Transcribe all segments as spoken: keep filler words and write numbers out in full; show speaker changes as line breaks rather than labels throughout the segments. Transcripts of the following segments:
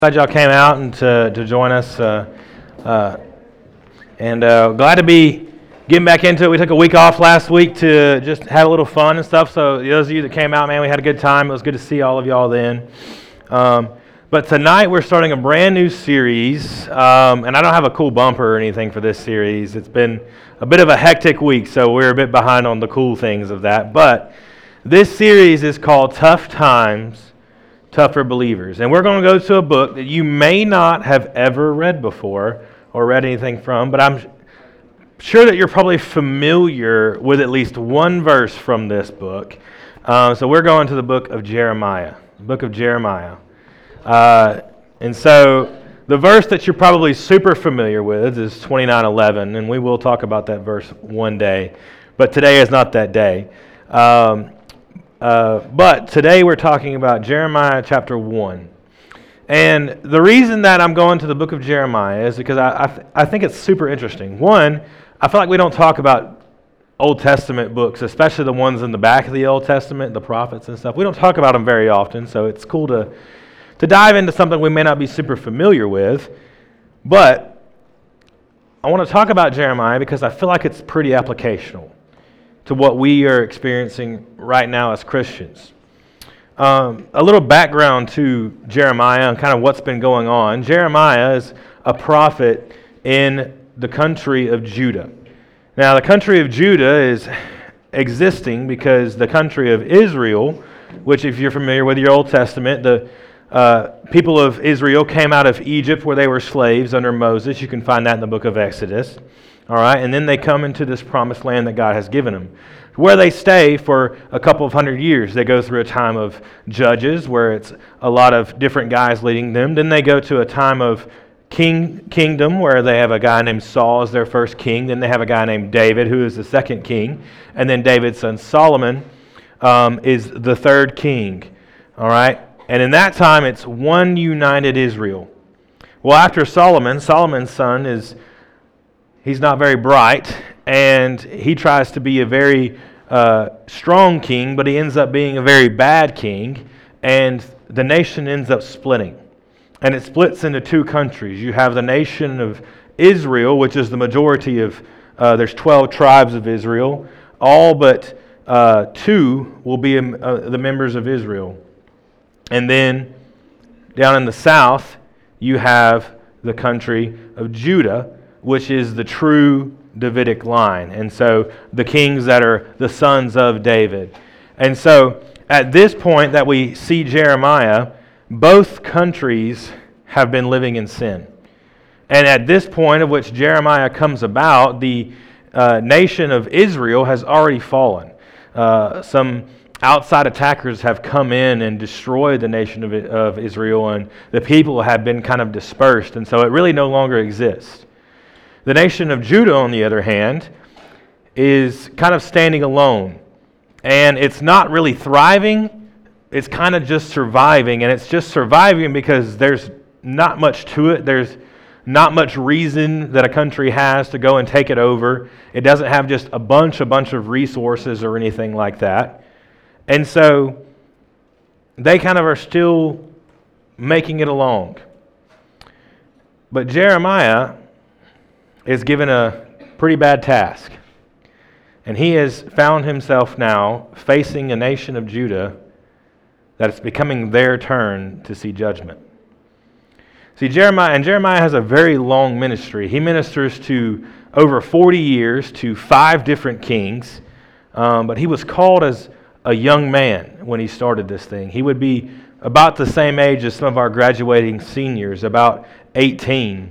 Glad y'all came out and to, to join us, uh, uh, and uh, glad to be getting back into it. We took a week off last week to just have a little fun and stuff, so those of you that came out, man, we had a good time. It was good to see all of y'all then. Um, but tonight we're starting a brand new series, um, and I don't have a cool bumper or anything for this series. It's been a bit of a hectic week, so we're a bit behind on the cool things of that. But this series is called Tough Times, Tougher Believers. And we're going to go to a book that you may not have ever read before or read anything from, but I'm sure that you're probably familiar with at least one verse from this book. Um, so we're going to the book of Jeremiah. The book of Jeremiah. Uh, and so the verse that you're probably super familiar with is twenty-nine eleven, and we will talk about that verse one day. But today is not that day. Um, Uh, but today we're talking about Jeremiah chapter one. And the reason that I'm going to the book of Jeremiah is because I I, th- I think it's super interesting. One, I feel like we don't talk about Old Testament books, especially the ones in the back of the Old Testament, the prophets and stuff. We don't talk about them very often, so it's cool to, to dive into something we may not be super familiar with. But I want to talk about Jeremiah because I feel like it's pretty applicational to what we are experiencing right now as Christians. Um, a little background to Jeremiah and kind of what's been going on. Jeremiah is a prophet in the country of Judah. Now, the country of Judah is existing because the country of Israel, which if you're familiar with your Old Testament, the uh, people of Israel came out of Egypt where they were slaves under Moses. You can find that in the book of Exodus. All right, and then they come into this promised land that God has given them, where they stay for a couple of hundred years. They go through a time of judges, where it's a lot of different guys leading them. Then they go to a time of king kingdom, where they have a guy named Saul as their first king. Then they have a guy named David, who is the second king. And then David's son Solomon um, is the third king. All right, and in that time, it's one united Israel. Well, after Solomon, Solomon's son is... He's not very bright, and he tries to be a very uh, strong king, but he ends up being a very bad king, and the nation ends up splitting. And it splits into two countries. You have the nation of Israel, which is the majority of, uh, there's twelve tribes of Israel. All but uh, two will be uh, the members of Israel. And then down in the south, you have the country of Judah, which is the true Davidic line. And so the kings that are the sons of David. And so at this point that we see Jeremiah, both countries have been living in sin. And at this point of which Jeremiah comes about, the uh, nation of Israel has already fallen. Uh, some outside attackers have come in and destroyed the nation of, of Israel, and the people have been kind of dispersed. And so it really no longer exists. The nation of Judah, on the other hand, is kind of standing alone. And it's not really thriving. It's kind of just surviving. And it's just surviving because there's not much to it. There's not much reason that a country has to go and take it over. It doesn't have just a bunch, a bunch of resources or anything like that. And so they kind of are still making it along. But Jeremiah is given a pretty bad task. And he has found himself now facing a nation of Judah that it's becoming their turn to see judgment. See, Jeremiah, and Jeremiah has a very long ministry. He ministers to over forty years to five different kings, um, but he was called as a young man when he started this thing. He would be about the same age as some of our graduating seniors, about eighteen.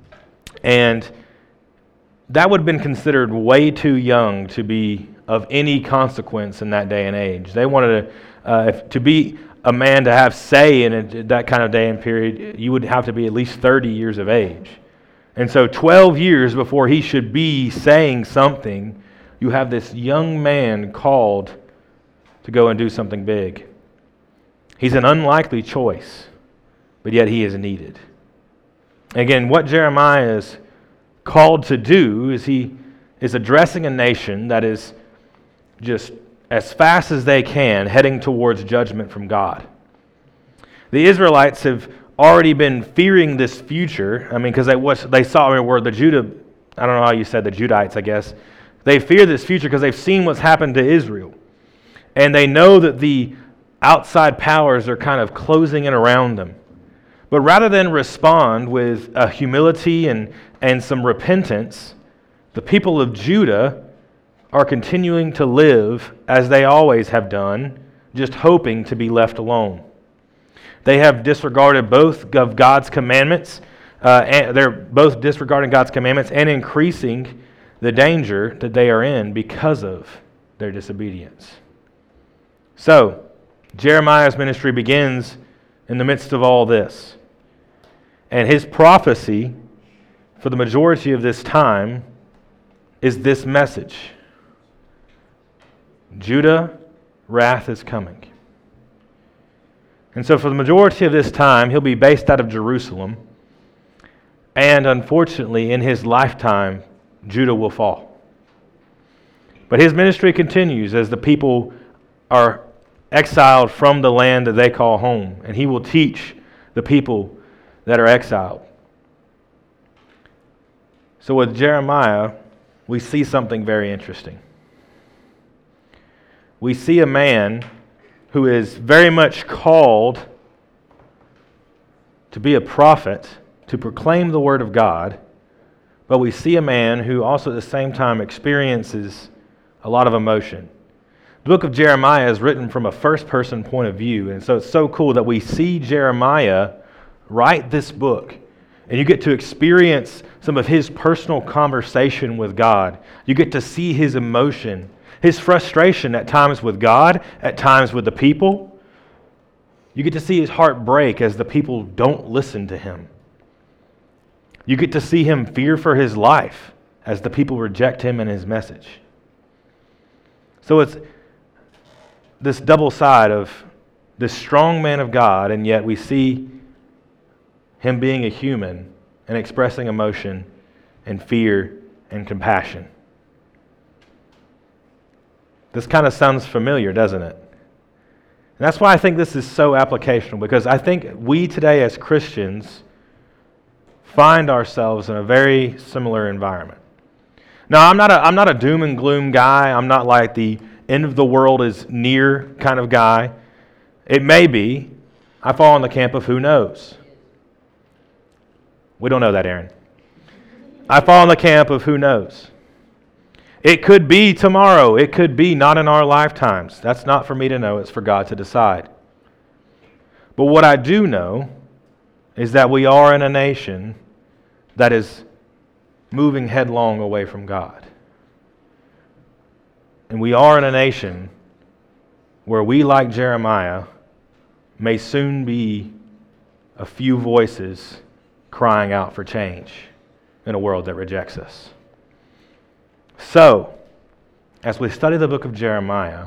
And that would have been considered way too young to be of any consequence in that day and age. They wanted to, uh, if, to be a man to have say in a, that kind of day and period, you would have to be at least thirty years of age. And so twelve years before he should be saying something, you have this young man called to go and do something big. He's an unlikely choice, but yet he is needed. Again, what Jeremiah is called to do is he is addressing a nation that is just as fast as they can heading towards judgment from God. The Israelites have already been fearing this future. I mean, because they, what they saw, I mean, were the Judah, I don't know how you said, the Judites, I guess. They fear this future because they've seen what's happened to Israel. And they know that the outside powers are kind of closing in around them. But rather than respond with a humility and, and some repentance, the people of Judah are continuing to live as they always have done, just hoping to be left alone. They have disregarded both of God's commandments, uh, and they're both disregarding God's commandments and increasing the danger that they are in because of their disobedience. So, Jeremiah's ministry begins in the midst of all this. And his prophecy for the majority of this time is this message: Judah, wrath is coming. And so for the majority of this time, he'll be based out of Jerusalem. And unfortunately, in his lifetime, Judah will fall. But his ministry continues as the people are exiled from the land that they call home. And he will teach the people that are exiled. So with Jeremiah, we see something very interesting. We see a man who is very much called to be a prophet, to proclaim the word of God, but we see a man who also at the same time experiences a lot of emotion. The book of Jeremiah is written from a first-person point of view, and so it's so cool that we see Jeremiah write this book, and you get to experience some of his personal conversation with God. You get to see his emotion, his frustration at times with God, at times with the people. You get to see his heart break as the people don't listen to him. You get to see him fear for his life as the people reject him and his message. So it's this double side of this strong man of God, and yet we see him being a human and expressing emotion and fear and compassion. This kind of sounds familiar, doesn't it? And that's why I think this is so applicational, because I think we today as Christians find ourselves in a very similar environment. Now, I'm not a, I'm not a doom and gloom guy. I'm not like the end of the world is near kind of guy. It may be. I fall in the camp of who knows. We don't know that, Aaron. I fall in the camp of who knows. It could be tomorrow. It could be not in our lifetimes. That's not for me to know. It's for God to decide. But what I do know is that we are in a nation that is moving headlong away from God. And we are in a nation where we, like Jeremiah, may soon be a few voices crying out for change in a world that rejects us. So, as we study the book of Jeremiah,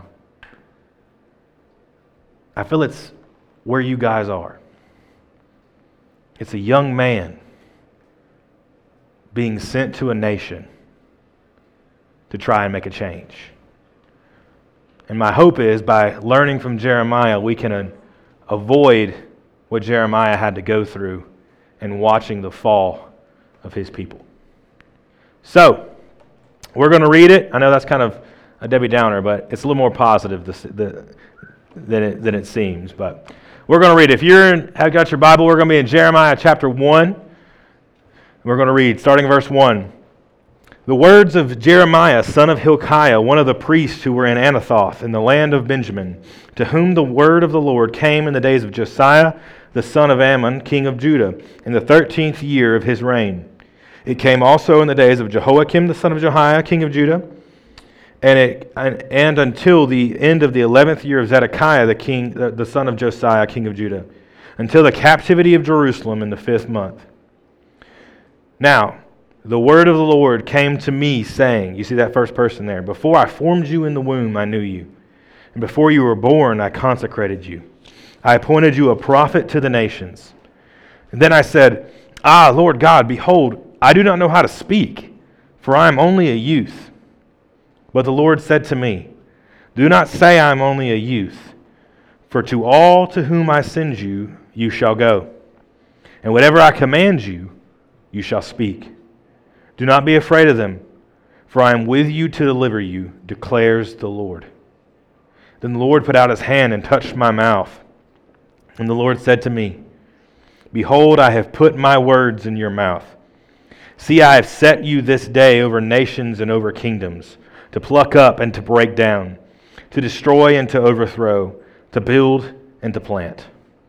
I feel it's where you guys are. It's a young man being sent to a nation to try and make a change. And my hope is by learning from Jeremiah, we can uh, avoid what Jeremiah had to go through in watching the fall of his people. So, we're going to read it. I know that's kind of a Debbie Downer, but it's a little more positive than it, than it seems. But we're going to read. If you have got your Bible, we're going to be in Jeremiah chapter one. We're going to read, starting verse one. The words of Jeremiah, son of Hilkiah, one of the priests who were in Anathoth in the land of Benjamin, to whom the word of the Lord came in the days of Josiah, the son of Ammon, king of Judah, in the thirteenth year of his reign. It came also in the days of Jehoiakim, the son of Jehoiah, king of Judah, and it and, and until the end of the eleventh year of Zedekiah, the king, the, the son of Josiah, king of Judah, until the captivity of Jerusalem in the fifth month. Now, the word of the Lord came to me, saying, you see that first person there, before I formed you in the womb, I knew you, and before you were born, I consecrated you. I appointed you a prophet to the nations. And then I said, Ah, Lord God, behold, I do not know how to speak, for I am only a youth. But the Lord said to me, do not say I am only a youth, for to all to whom I send you, you shall go, and whatever I command you, you shall speak. Do not be afraid of them, for I am with you to deliver you, declares the Lord. Then the Lord put out his hand and touched my mouth. And the Lord said to me, Behold, I have put my words in your mouth. See, I have set you this day over nations and over kingdoms, to pluck up and to break down, to destroy and to overthrow, to build and to plant.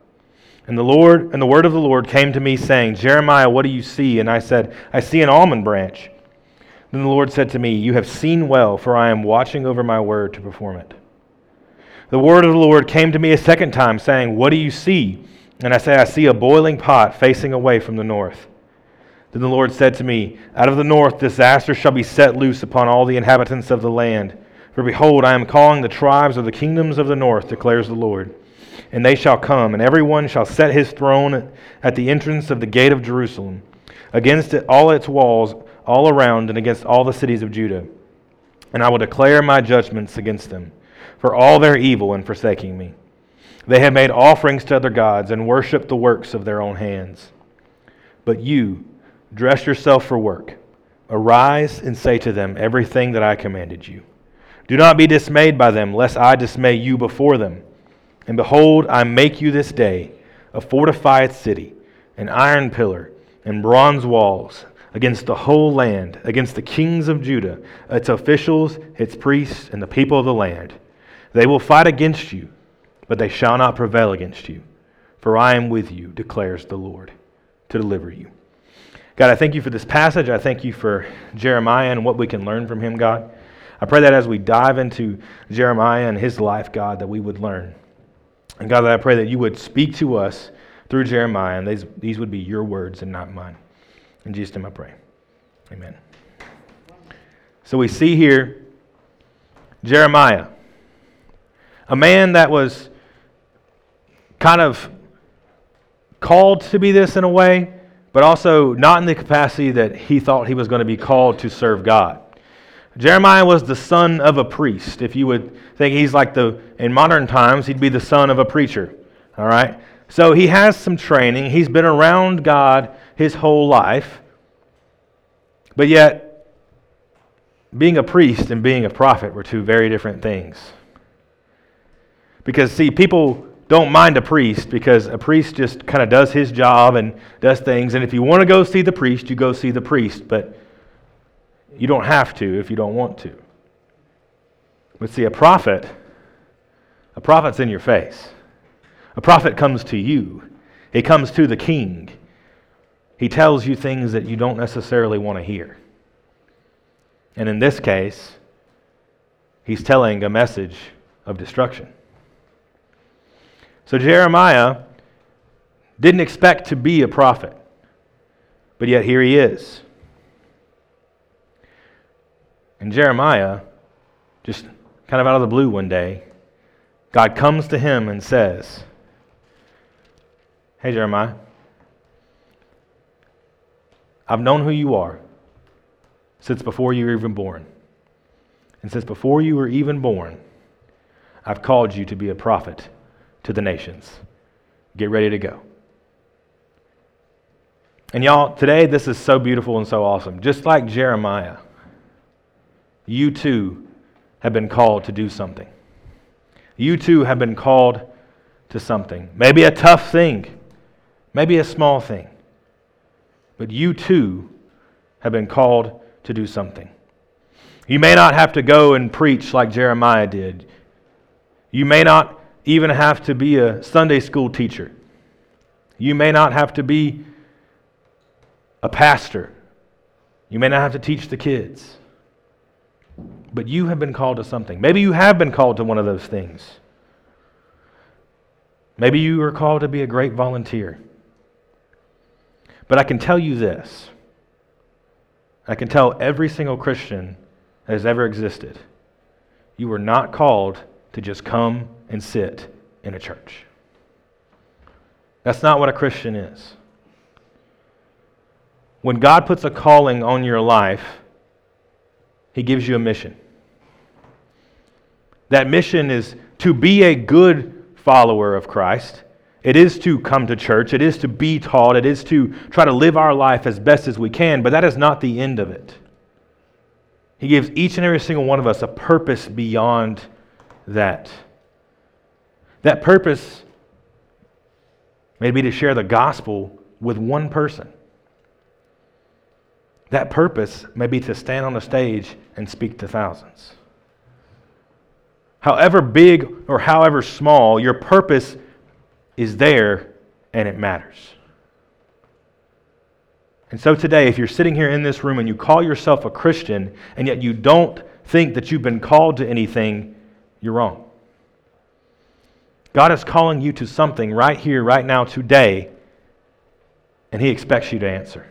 And the Lord and the word of the Lord came to me, saying, Jeremiah, what do you see? And I said, I see an almond branch. Then the Lord said to me, You have seen well, for I am watching over my word to perform it. The word of the Lord came to me a second time, saying, What do you see? And I say, I see a boiling pot facing away from the north. Then the Lord said to me, Out of the north disaster shall be set loose upon all the inhabitants of the land. For behold, I am calling the tribes of the kingdoms of the north, declares the Lord. And they shall come, and every one shall set his throne at the entrance of the gate of Jerusalem, against it, all its walls all around, and against all the cities of Judah. And I will declare my judgments against them, for all their evil in forsaking me. They have made offerings to other gods, and worshipped the works of their own hands. But you, dress yourself for work. Arise and say to them everything that I commanded you. Do not be dismayed by them, lest I dismay you before them. And behold, I make you this day a fortified city, an iron pillar, and bronze walls, against the whole land, against the kings of Judah, its officials, its priests, and the people of the land. They will fight against you, but they shall not prevail against you. For I am with you, declares the Lord, to deliver you. God, I thank you for this passage. I thank you for Jeremiah and what we can learn from him, God. I pray that as we dive into Jeremiah and his life, God, that we would learn. And God, I pray that you would speak to us through Jeremiah, and these, these would be your words and not mine. In Jesus' name I pray. Amen. So we see here Jeremiah, a man that was kind of called to be this in a way, but also not in the capacity that he thought he was going to be called to serve God. Jeremiah was the son of a priest. If you would think he's like the, in modern times, he'd be the son of a preacher. All right? So he has some training. He's been around God his whole life. But yet, being a priest and being a prophet were two very different things. Because, see, people don't mind a priest because a priest just kind of does his job and does things. And if you want to go see the priest, you go see the priest. But you don't have to if you don't want to. But see, a prophet, a prophet's in your face. A prophet comes to you. He comes to the king. He tells you things that you don't necessarily want to hear. And in this case, he's telling a message of destruction. So Jeremiah didn't expect to be a prophet, but yet here he is. And Jeremiah, just kind of out of the blue one day, God comes to him and says, Hey Jeremiah, I've known who you are since before you were even born. And since before you were even born, I've called you to be a prophet to the nations. Get ready to go. And y'all, today this is so beautiful and so awesome. Just like Jeremiah, you too have been called to do something. You too have been called to something. Maybe a tough thing. Maybe a small thing. But you too have been called to do something. You may not have to go and preach like Jeremiah did. You may not even have to be a Sunday school teacher. You may not have to be a pastor. You may not have to teach the kids. But you have been called to something. Maybe you have been called to one of those things. Maybe you are called to be a great volunteer. But I can tell you this. I can tell every single Christian that has ever existed. You were not called to just come and sit in a church. That's not what a Christian is. When God puts a calling on your life, He gives you a mission. That mission is to be a good follower of Christ It is to come to church. It is to be taught. It is to try to live our life as best as we can, but that is not the end of it. He gives each and every single one of us a purpose beyond that. That purpose may be to share the gospel with one person. That purpose may be to stand on a stage and speak to thousands. However big or however small, your purpose is there and it matters. And so today, if you're sitting here in this room and you call yourself a Christian and yet you don't think that you've been called to anything, you're wrong. God is calling you to something right here, right now, today, and He expects you to answer.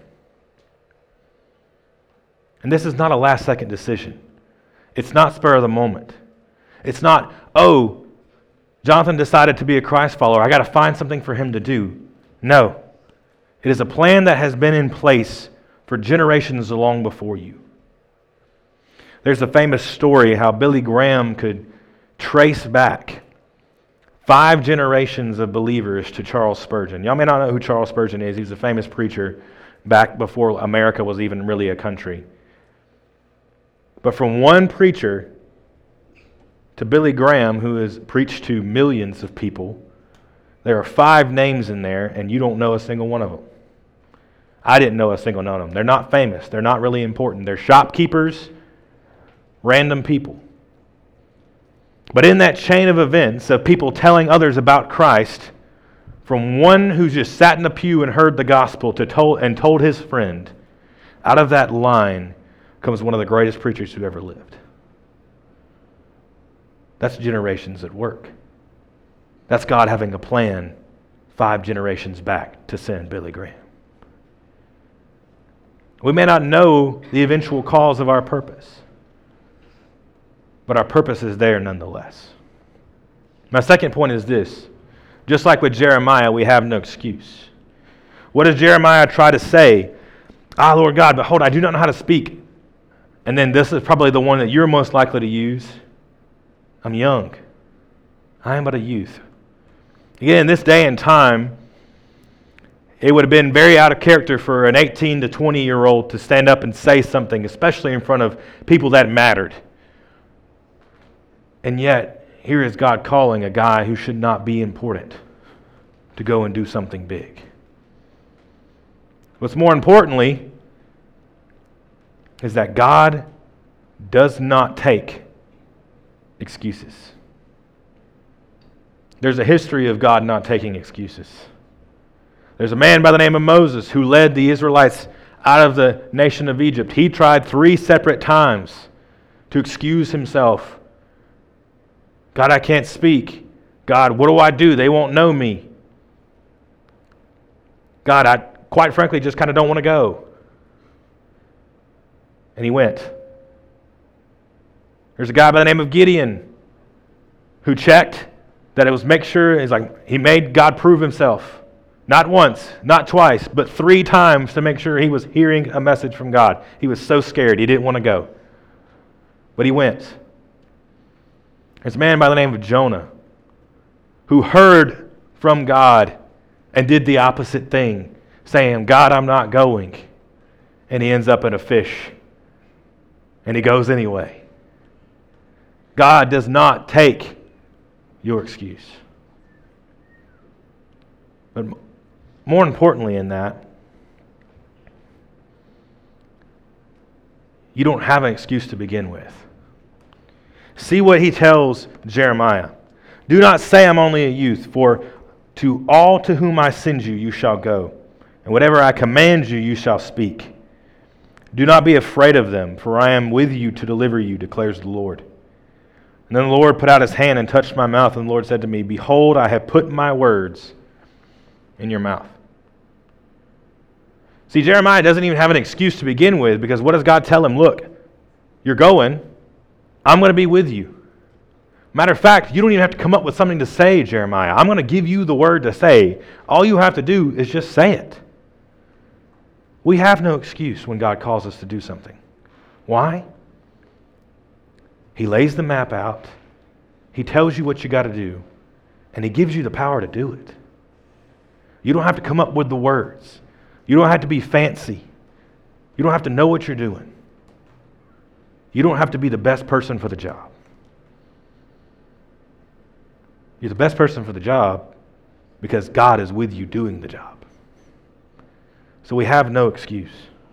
And this is not a last-second decision. It's not spur of the moment. It's not, oh, Jonathan decided to be a Christ follower. I got to find something for him to do. No. It is a plan that has been in place for generations long before you. There's a famous story how Billy Graham could trace back five generations of believers to Charles Spurgeon. Y'all may not know who Charles Spurgeon is. He was a famous preacher back before America was even really a country. But from one preacher to Billy Graham, who has preached to millions of people, there are five names in there, and you don't know a single one of them. I didn't know a single one of them. They're not famous. They're not really important. They're shopkeepers, random people. But in that chain of events of people telling others about Christ, from one who just sat in a pew and heard the gospel to told and told his friend, out of that line comes one of the greatest preachers who ever lived. That's generations at work. That's God having a plan five generations back to send Billy Graham. We may not know the eventual cause of our purpose, but our purpose is there nonetheless. My second point is this. Just like with Jeremiah, we have no excuse. What does Jeremiah try to say? Ah, Lord God, behold, I do not know how to speak. And then this is probably the one that you're most likely to use. I'm young. I am but a youth. Again, in this day and time, it would have been very out of character for an eighteen to twenty year old to stand up and say something, especially in front of people that mattered. And yet, here is God calling a guy who should not be important to go and do something big. What's more importantly is that God does not take excuses. There's a history of God not taking excuses. There's a man by the name of Moses who led the Israelites out of the nation of Egypt. He tried three separate times to excuse himself. God, I can't speak. God, what do I do? They won't know me. God, I quite frankly just kind of don't want to go. And he went. There's a guy by the name of Gideon who checked that it was make sure, he's like, he made God prove himself. Not once, not twice, but three times to make sure he was hearing a message from God. He was so scared, he didn't want to go. But he went. There's a man by the name of Jonah who heard from God and did the opposite thing, saying, God, I'm not going. And he ends up in a fish. And he goes anyway. God does not take your excuse. But more importantly in that, you don't have an excuse to begin with. See what he tells Jeremiah. Do not say I'm only a youth, for to all to whom I send you, you shall go. And whatever I command you, you shall speak. Do not be afraid of them, for I am with you to deliver you, declares the Lord. And then the Lord put out his hand and touched my mouth, and the Lord said to me, behold, I have put my words in your mouth. See, Jeremiah doesn't even have an excuse to begin with, because what does God tell him? Look, you're going. I'm going to be with you. Matter of fact, you don't even have to come up with something to say, Jeremiah. I'm going to give you the word to say. All you have to do is just say it. We have no excuse when God calls us to do something. Why? He lays the map out. He tells you what you got to do. And he gives you the power to do it. You don't have to come up with the words. You don't have to be fancy. You don't have to know what you're doing. You don't have to be the best person for the job. You're the best person for the job because God is with you doing the job. So we have no excuse.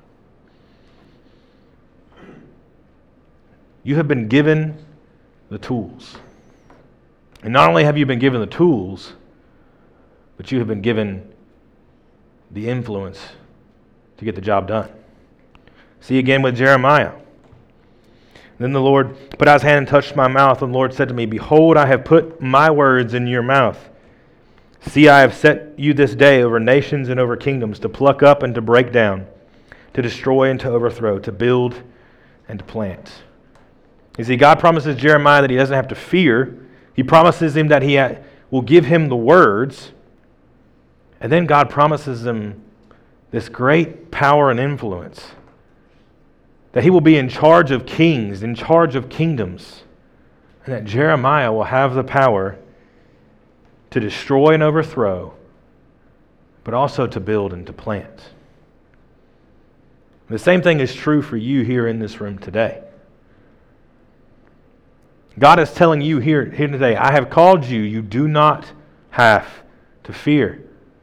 You have been given the tools. And not only have you been given the tools, but you have been given the influence to get the job done. See again with Jeremiah. Then the Lord put out his hand and touched my mouth, and the Lord said to me, Behold, I have put my words in your mouth. See, I have set you this day over nations and over kingdoms, to pluck up and to break down, to destroy and to overthrow, to build and to plant. You see, God promises Jeremiah that he doesn't have to fear. He promises him that he will give him the words. And then God promises him this great power and influence, that he will be in charge of kings, in charge of kingdoms, and that Jeremiah will have the power to destroy and overthrow, but also to build and to plant. The same thing is true for you here in this room today. God is telling you here, here today, I have called you, you do not have to fear.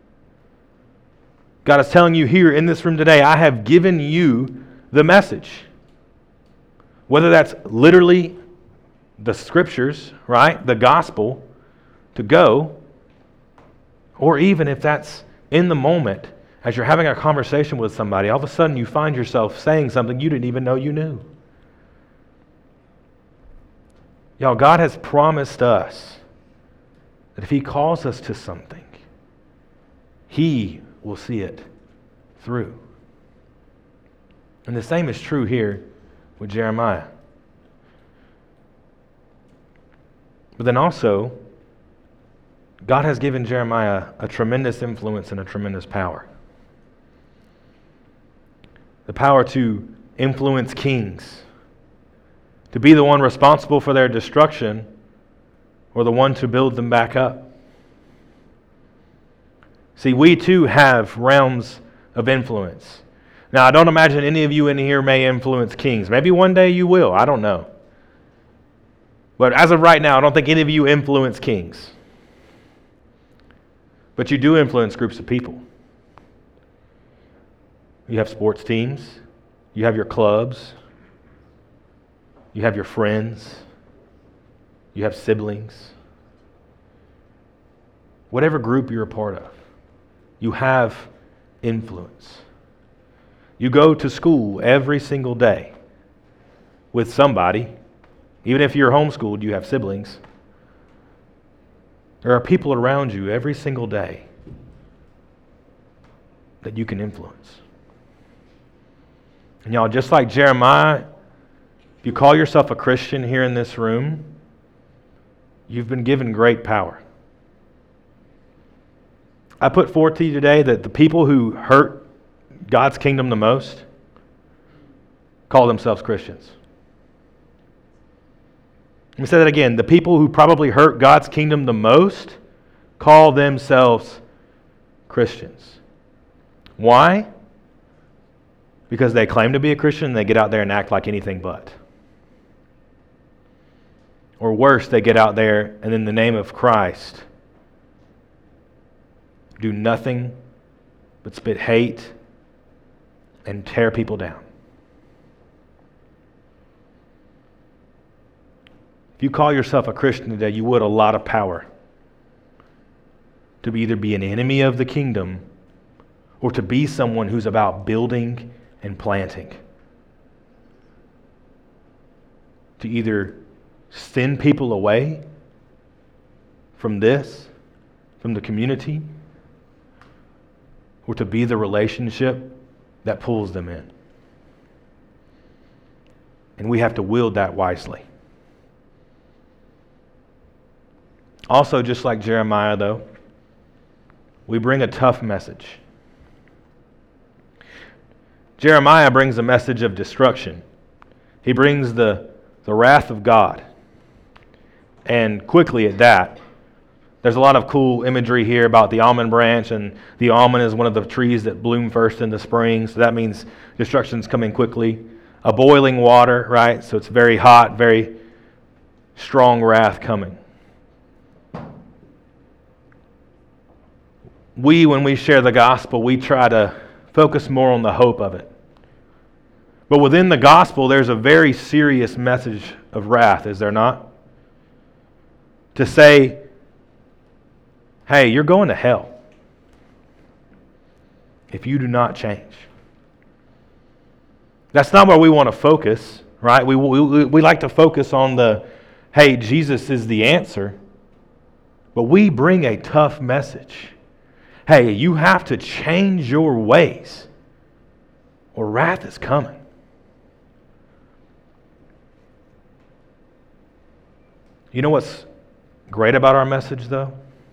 God is telling you here in this room today, I have given you the message. Whether that's literally the scriptures, right? The gospel to go, or even if that's in the moment, as you're having a conversation with somebody, all of a sudden you find yourself saying something you didn't even know you knew. Y'all, God has promised us that if he calls us to something, he will see it through. And the same is true here with Jeremiah. But then also, God has given Jeremiah a tremendous influence and a tremendous power. The power to influence kings, to be the one responsible for their destruction or the one to build them back up. See, we too have realms of influence. Now, I don't imagine any of you in here may influence kings. Maybe one day you will. I don't know. But as of right now, I don't think any of you influence kings. But you do influence groups of people. You have sports teams. You have your clubs. You have your friends. You have siblings. Whatever group you're a part of, you have influence. You go to school every single day with somebody. Even if you're homeschooled, you have siblings. There are people around you every single day that you can influence. And y'all, just like Jeremiah, if you call yourself a Christian here in this room, you've been given great power. I put forth to you today that the people who hurt God's kingdom the most call themselves Christians. Let me say that again. The people who probably hurt God's kingdom the most call themselves Christians. Why? Because they claim to be a Christian and they get out there and act like anything but. Or worse, they get out there and in the name of Christ do nothing but spit hate and tear people down. If you call yourself a Christian today, you would a lot of power to either be an enemy of the kingdom or to be someone who's about building and planting. To either send people away from this, from the community, or to be the relationship that pulls them in. And we have to wield that wisely. Also, just like Jeremiah, though, we bring a tough message. Jeremiah brings a message of destruction. He brings the, the wrath of God. And quickly at that, There's a lot of cool imagery here about the almond branch, and the almond is one of the trees that bloom first in the spring, so that means destruction's coming quickly. A boiling water, right? So it's very hot, very strong wrath coming. We, when we share the gospel, we try to focus more on the hope of it. But within the gospel, there's a very serious message of wrath, is there not? To say, hey, you're going to hell if you do not change. That's not where we want to focus, right? We, we, we like to focus on the, hey, Jesus is the answer. But we bring a tough message. Hey, you have to change your ways or wrath is coming. You know what's great about our message, though?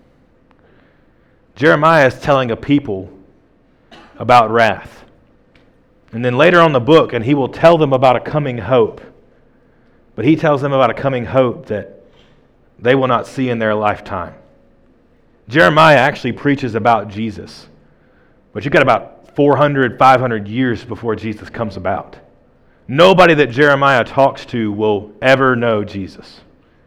Jeremiah is telling a people about wrath. And then later on in the book, and he will tell them about a coming hope. But he tells them about a coming hope that they will not see in their lifetime. Jeremiah actually preaches about Jesus. But you've got about four hundred, five hundred years before Jesus comes about. Nobody that Jeremiah talks to will ever know Jesus.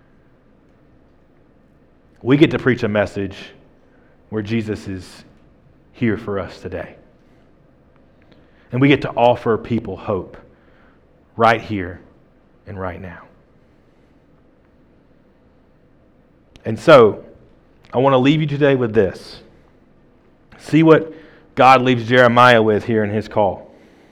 We get to preach a message where Jesus is here for us today. And we get to offer people hope right here and right now. And so, I want to leave you today with this. See what God leaves Jeremiah with here in his call.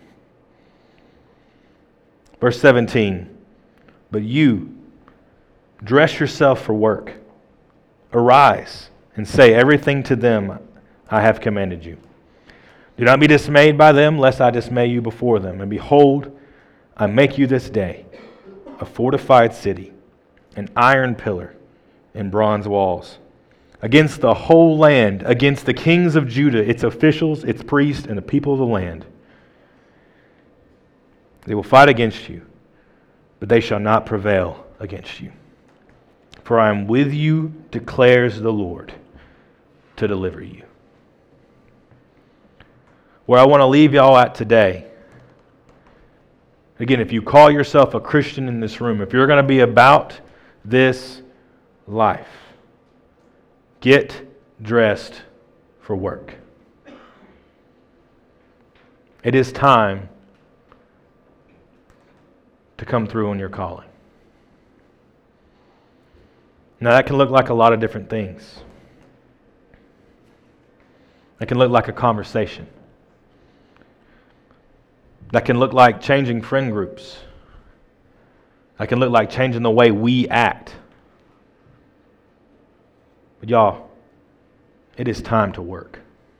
Verse seventeen, but you, dress yourself for work. Arise and say everything to them I have commanded you. Do not be dismayed by them, lest I dismay you before them. And behold, I make you this day a fortified city, an iron pillar, and bronze walls, against the whole land, against the kings of Judah, its officials, its priests, and the people of the land. They will fight against you, but they shall not prevail against you. For I am with you, declares the Lord, to deliver you. Where I want to leave y'all at today, again, if you call yourself a Christian in this room, if you're going to be about this life, get dressed for work. It is time to come through on your calling. Now, that can look like a lot of different things. That can look like a conversation. That can look like changing friend groups. That can look like changing the way we act. But y'all, it is time to work.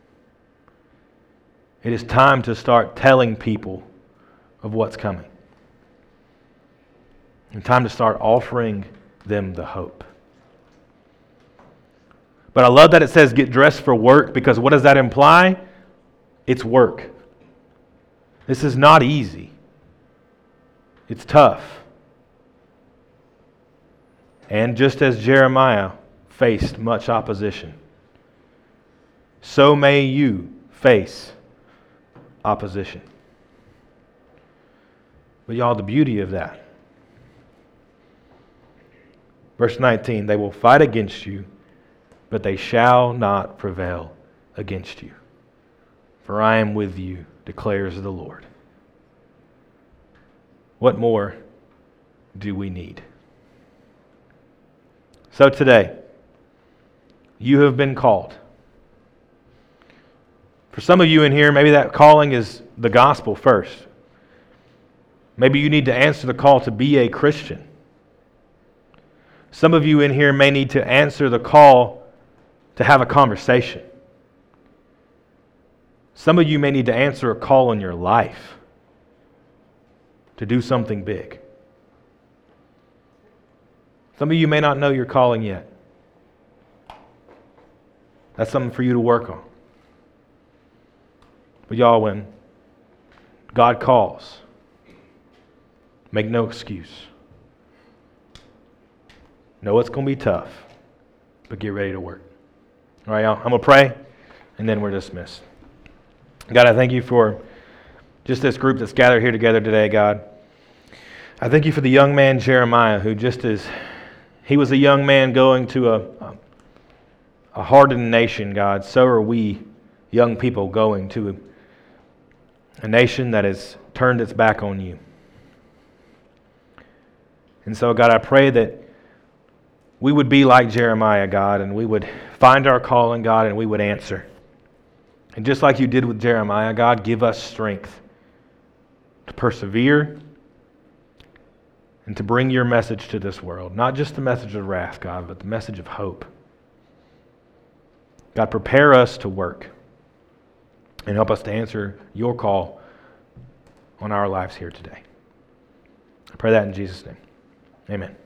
It is time to start telling people of what's coming. And time to start offering them the hope. But I love that it says get dressed for work, because what does that imply? It's work. This is not easy. It's tough. And just as Jeremiah faced much opposition, so may you face opposition. But y'all, the beauty of that. Verse nineteen, they will fight against you, but they shall not prevail against you. For I am with you, declares the Lord. What more do we need? So today, you have been called. For some of you in here, maybe that calling is the gospel first. Maybe you need to answer the call to be a Christian. Some of you in here may need to answer the call to have a conversation. Some of you may need to answer a call in your life to do something big. Some of you may not know your calling yet. That's something for you to work on. But y'all, when God calls, make no excuse. Know it's going to be tough, but get ready to work. All right, I'm going to pray, and then we're dismissed. God, I thank you for just this group that's gathered here together today, God. I thank you for the young man Jeremiah, who just is, he was a young man going to a, a, a hardened nation, God. So are we young people going to a, a nation that has turned its back on you. And so, God, I pray that we would be like Jeremiah, God, and we would find our calling, God, and we would answer. And just like you did with Jeremiah, God, give us strength to persevere and to bring your message to this world. Not just the message of wrath, God, but the message of hope. God, prepare us to work and help us to answer your call on our lives here today. I pray that in Jesus' name. Amen.